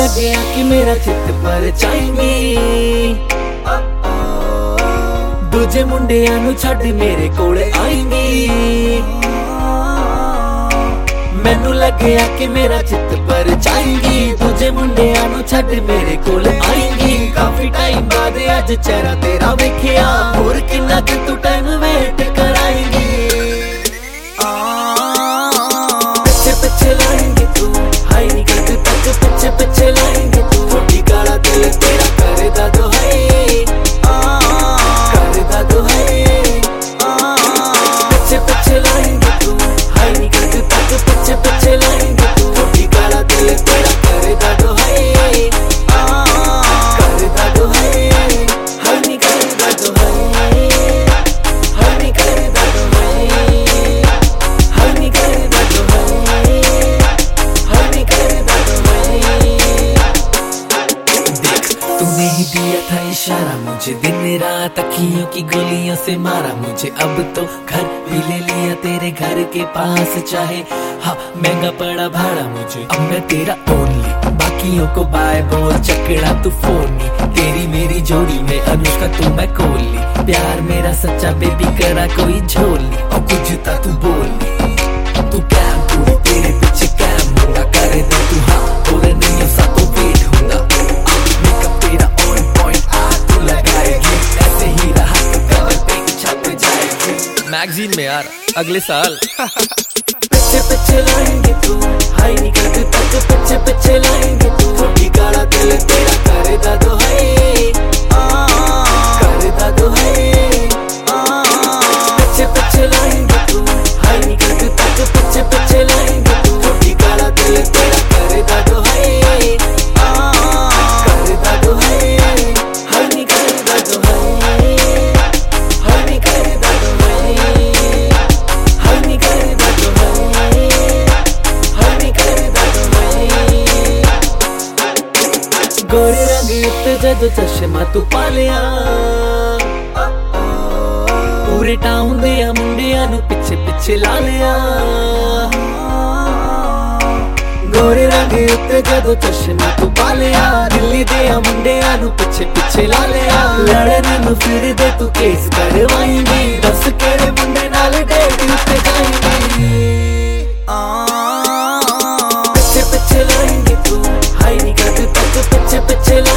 लगे कि मेरा चित पर चाहेंगी, दूजे मुंडियां नू छड्ड मेरे कोल आएंगी। मैनू लगे कि मेरा चित पर चाहेंगी, दूजे मुंडियां नू छड्ड मेरे कोल आएंगी। काफी टाइम बाद अज चेहरा तेरा वेखिया, होर किन्ना कि तू टाइम वेट कराएंगी। पिछे पिछे लाएंगे तू, हाई नी कद तक पिछे पिछे लाएंगे तू। थोड़ी काला दिल तेरा करदा दुहाई, करदा दुहाई। पिछे पिछे लाएंगे तू, हाई नी कद तक पिछे पिछे लाएंगे तू। थोड़ी काला दिल तेरा करदा दुहाई, करदा दुहाई। हाई नी करदा दुहाई, हाई नी करदा दुहाई, हाई नी करदा दुहाई, हाई नी करदा दुहाई। देख तूने ही दिया था इशारा मुझे, दिन रात अखियों की गोलियों से मारा मुझे। अब तो घर भी ले लिया तेरे घर के पास, चाहे हाँ महंगा पड़ा भाड़ा मुझे। अब मैं तेरा ओनली, बाकियों को बाय बोल, चकड़ा तू फोनी। तेरी मेरी जोड़ी में अनुष्का तू मैं कोहली। प्यार मेरा सच्चा बेबी करा कोई झोली, और कुछ था तू बोलनी। तू कैम पूरी तेरे पीछे कैम होगा, करे दे तू हाँ और नहीं सा तो वेट होगा। मेकअप तेरा ऑन पॉइंट, तू लगाएगी ऐसे ही रहा तो कवर पे छप जाएगी मैगजीन में यार अगले साल। पिछे पिछे लाएंगे तू, हाई नी कद तक पिछे पिछे लाएंगे तू। थोड़ी काला दिल तेरा करदा दुहाई, करदा दुहाई। पिछे पिछे लाएंगे तू, हाई नी कद तक पिछे पिछे लाएंगे तू। थोड़ी काला दिल तेरा करदा दुहाई, करदा दुहाई। हाई नी करदा दुहाई, हाई नी करदा दुहाई, हाई नी करदा दुहाई, हाई नी करदा दुहाई। गोरे रंग उत्ते जदों चश्मा तू पा लिया, पूरे टाउन दे मुंडियां नू पिछे पिछे ला लिया। गोरे रंग उत्ते जदों चश्मा तू पा लिया, दिल्ली दे मुंडियां नू पिछे पिछे ला लिया। लड़न नू फिर दे तू केस करवाएंगी, दस केड़े मुंडे नाल डेट उत्ते जाएंगी। पिछे पिछे लाएंगे तू, हाई नी कद तक पिछे पिछे